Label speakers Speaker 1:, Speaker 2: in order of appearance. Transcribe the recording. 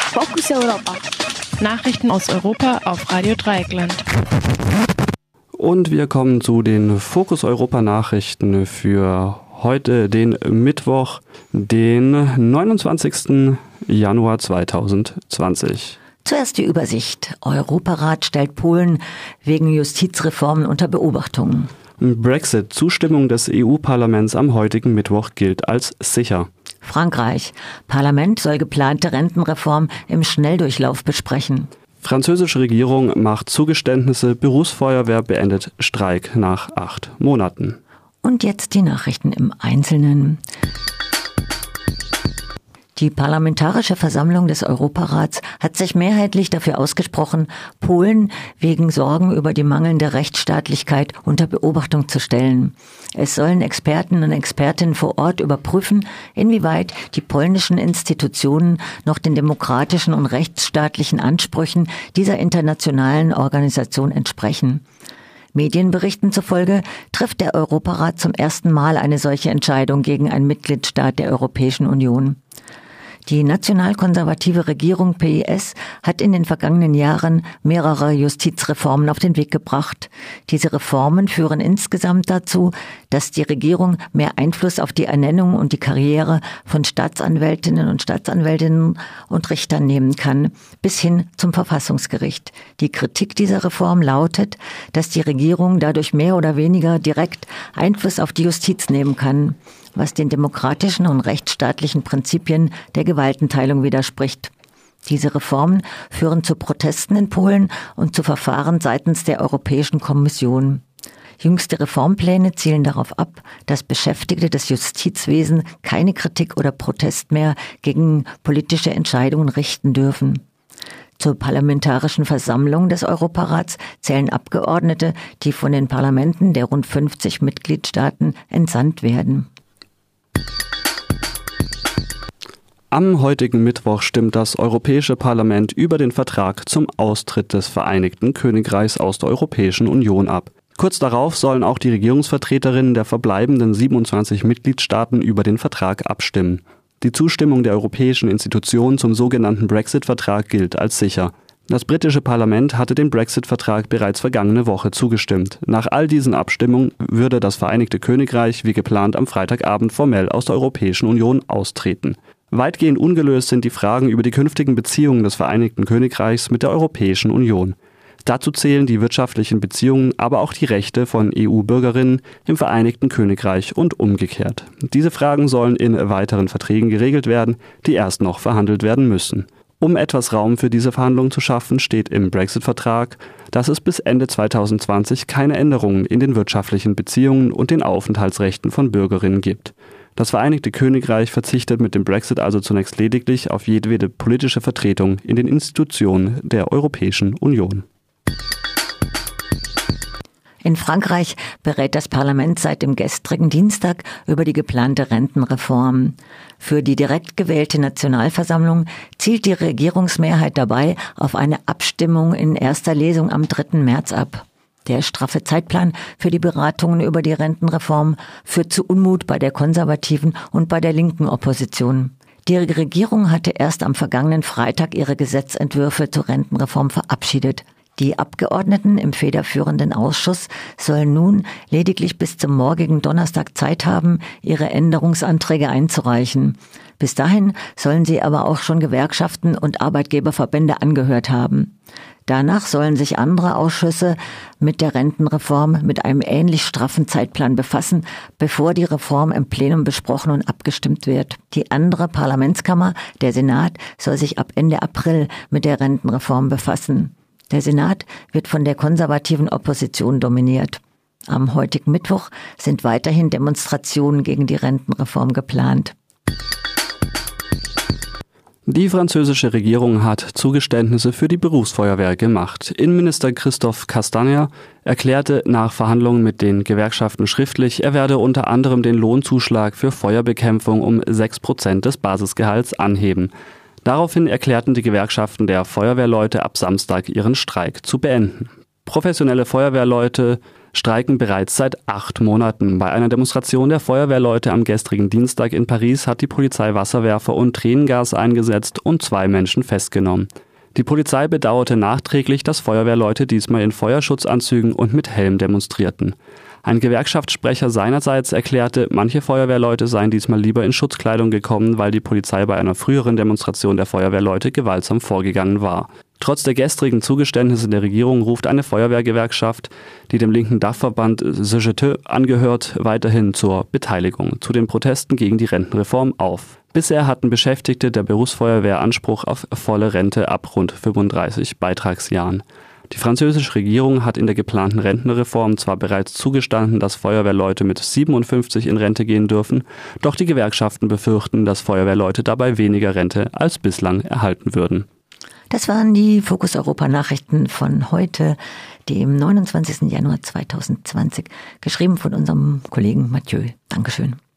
Speaker 1: Fokus Europa.
Speaker 2: Nachrichten aus Europa auf Radio Dreieckland.
Speaker 3: Und wir kommen zu den Fokus Europa Nachrichten für heute, den Mittwoch, den 29. Januar 2020.
Speaker 4: Zuerst die Übersicht. Europarat stellt Polen wegen Justizreformen unter Beobachtung.
Speaker 3: Brexit. Zustimmung des EU-Parlaments am heutigen Mittwoch gilt als sicher.
Speaker 4: Frankreich. Parlament soll geplante Rentenreform im Schnelldurchlauf besprechen.
Speaker 3: Französische Regierung macht Zugeständnisse, Berufsfeuerwehr beendet Streik nach 8 Monaten.
Speaker 4: Und jetzt die Nachrichten im Einzelnen. Die Parlamentarische Versammlung des Europarats hat sich mehrheitlich dafür ausgesprochen, Polen wegen Sorgen über die mangelnde Rechtsstaatlichkeit unter Beobachtung zu stellen. Es sollen Experten und Expertinnen vor Ort überprüfen, inwieweit die polnischen Institutionen noch den demokratischen und rechtsstaatlichen Ansprüchen dieser internationalen Organisation entsprechen. Medienberichten zufolge trifft der Europarat zum ersten Mal eine solche Entscheidung gegen einen Mitgliedstaat der Europäischen Union. Die nationalkonservative Regierung PiS hat in den vergangenen Jahren mehrere Justizreformen auf den Weg gebracht. Diese Reformen führen insgesamt dazu, dass die Regierung mehr Einfluss auf die Ernennung und die Karriere von Staatsanwältinnen und Richtern nehmen kann, bis hin zum Verfassungsgericht. Die Kritik dieser Reform lautet, dass die Regierung dadurch mehr oder weniger direkt Einfluss auf die Justiz nehmen kann, was den demokratischen und rechtsstaatlichen Prinzipien der Gewaltenteilung widerspricht. Diese Reformen führen zu Protesten in Polen und zu Verfahren seitens der Europäischen Kommission. Jüngste Reformpläne zielen darauf ab, dass Beschäftigte des Justizwesens keine Kritik oder Protest mehr gegen politische Entscheidungen richten dürfen. Zur Parlamentarischen Versammlung des Europarats zählen Abgeordnete, die von den Parlamenten der rund 50 Mitgliedstaaten entsandt werden.
Speaker 3: Am heutigen Mittwoch stimmt das Europäische Parlament über den Vertrag zum Austritt des Vereinigten Königreichs aus der Europäischen Union ab. Kurz darauf sollen auch die Regierungsvertreterinnen der verbleibenden 27 Mitgliedstaaten über den Vertrag abstimmen. Die Zustimmung der europäischen Institutionen zum sogenannten Brexit-Vertrag gilt als sicher. Das britische Parlament hatte dem Brexit-Vertrag bereits vergangene Woche zugestimmt. Nach all diesen Abstimmungen würde das Vereinigte Königreich wie geplant am Freitagabend formell aus der Europäischen Union austreten. Weitgehend ungelöst sind die Fragen über die künftigen Beziehungen des Vereinigten Königreichs mit der Europäischen Union. Dazu zählen die wirtschaftlichen Beziehungen, aber auch die Rechte von EU-Bürgerinnen im Vereinigten Königreich und umgekehrt. Diese Fragen sollen in weiteren Verträgen geregelt werden, die erst noch verhandelt werden müssen. Um etwas Raum für diese Verhandlungen zu schaffen, steht im Brexit-Vertrag, dass es bis Ende 2020 keine Änderungen in den wirtschaftlichen Beziehungen und den Aufenthaltsrechten von Bürgerinnen gibt. Das Vereinigte Königreich verzichtet mit dem Brexit also zunächst lediglich auf jedwede politische Vertretung in den Institutionen der Europäischen Union.
Speaker 4: In Frankreich berät das Parlament seit dem gestrigen Dienstag über die geplante Rentenreform. Für die direkt gewählte Nationalversammlung zielt die Regierungsmehrheit dabei auf eine Abstimmung in erster Lesung am 3. März ab. Der straffe Zeitplan für die Beratungen über die Rentenreform führt zu Unmut bei der konservativen und bei der linken Opposition. Die Regierung hatte erst am vergangenen Freitag ihre Gesetzentwürfe zur Rentenreform verabschiedet. Die Abgeordneten im federführenden Ausschuss sollen nun lediglich bis zum morgigen Donnerstag Zeit haben, ihre Änderungsanträge einzureichen. Bis dahin sollen sie aber auch schon Gewerkschaften und Arbeitgeberverbände angehört haben. Danach sollen sich andere Ausschüsse mit der Rentenreform mit einem ähnlich straffen Zeitplan befassen, bevor die Reform im Plenum besprochen und abgestimmt wird. Die andere Parlamentskammer, der Senat, soll sich ab Ende April mit der Rentenreform befassen. Der Senat wird von der konservativen Opposition dominiert. Am heutigen Mittwoch sind weiterhin Demonstrationen gegen die Rentenreform geplant.
Speaker 3: Die französische Regierung hat Zugeständnisse für die Berufsfeuerwehr gemacht. Innenminister Christophe Castaner erklärte nach Verhandlungen mit den Gewerkschaften schriftlich, er werde unter anderem den Lohnzuschlag für Feuerbekämpfung um 6% des Basisgehalts anheben. Daraufhin erklärten die Gewerkschaften der Feuerwehrleute ab Samstag ihren Streik zu beenden. Professionelle Feuerwehrleute streiken bereits seit 8 Monaten. Bei einer Demonstration der Feuerwehrleute am gestrigen Dienstag in Paris hat die Polizei Wasserwerfer und Tränengas eingesetzt und 2 Menschen festgenommen. Die Polizei bedauerte nachträglich, dass Feuerwehrleute diesmal in Feuerschutzanzügen und mit Helm demonstrierten. Ein Gewerkschaftssprecher seinerseits erklärte, manche Feuerwehrleute seien diesmal lieber in Schutzkleidung gekommen, weil die Polizei bei einer früheren Demonstration der Feuerwehrleute gewaltsam vorgegangen war. Trotz der gestrigen Zugeständnisse der Regierung ruft eine Feuerwehrgewerkschaft, die dem linken Dachverband CGT angehört, weiterhin zur Beteiligung zu den Protesten gegen die Rentenreform auf. Bisher hatten Beschäftigte der Berufsfeuerwehr Anspruch auf volle Rente ab rund 35 Beitragsjahren. Die französische Regierung hat in der geplanten Rentenreform zwar bereits zugestanden, dass Feuerwehrleute mit 57 in Rente gehen dürfen, doch die Gewerkschaften befürchten, dass Feuerwehrleute dabei weniger Rente als bislang erhalten würden.
Speaker 4: Das waren die Fokus Europa Nachrichten von heute, dem 29. Januar 2020, geschrieben von unserem Kollegen Mathieu. Dankeschön.